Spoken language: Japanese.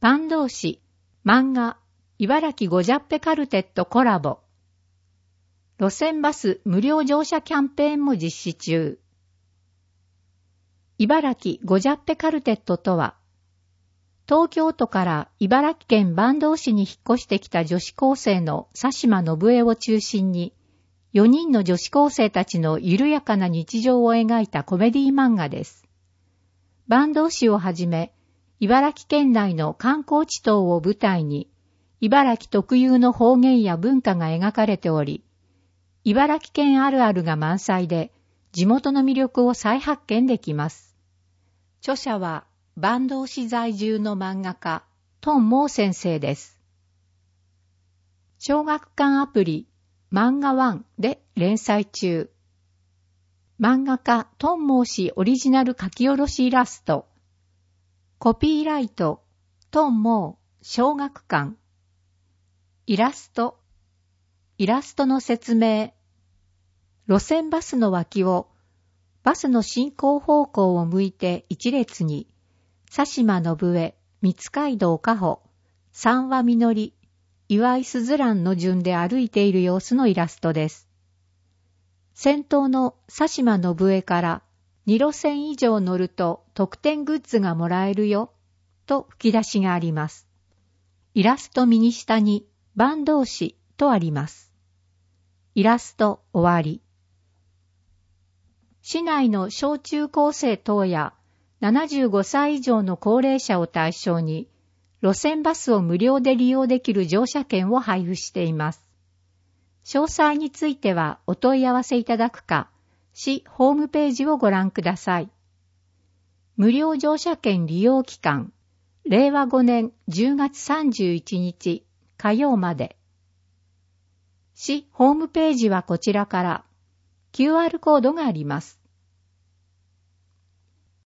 坂東市漫画茨城ゴジャッペカルテットコラボ。路線バス無料乗車キャンペーンも実施中。茨城ゴジャッペカルテットとは、東京都から茨城県坂東市に引っ越してきた女子高生の佐島信江を中心に、4人の女子高生たちの緩やかな日常を描いたコメディ漫画です。坂東市をはじめ、茨城県内の観光地等を舞台に、茨城特有の方言や文化が描かれており、茨城県あるあるが満載で、地元の魅力を再発見できます。著者は、坂東市在住の漫画家、トンモー先生です。小学館アプリ、漫画1で連載中。漫画家、トンモー氏オリジナル書き下ろしイラスト。コピーライト、トンモー、小学館。イラストの説明。路線バスの脇を、バスの進行方向を向いて一列に、佐島信江、三街道加穂、三和みのり、岩井すずらんの順で歩いている様子のイラストです。先頭の佐島信江から、2路線以上乗ると特典グッズがもらえるよ、と吹き出しがあります。イラスト右下に、坂東市とあります。イラスト終わり。市内の小中高生等や75歳以上の高齢者を対象に、路線バスを無料で利用できる乗車券を配布しています。詳細についてはお問い合わせいただくか、市ホームページをご覧ください。無料乗車券利用期間、令和5年10月31日火曜まで。市ホームページはこちらから QR コードがあります。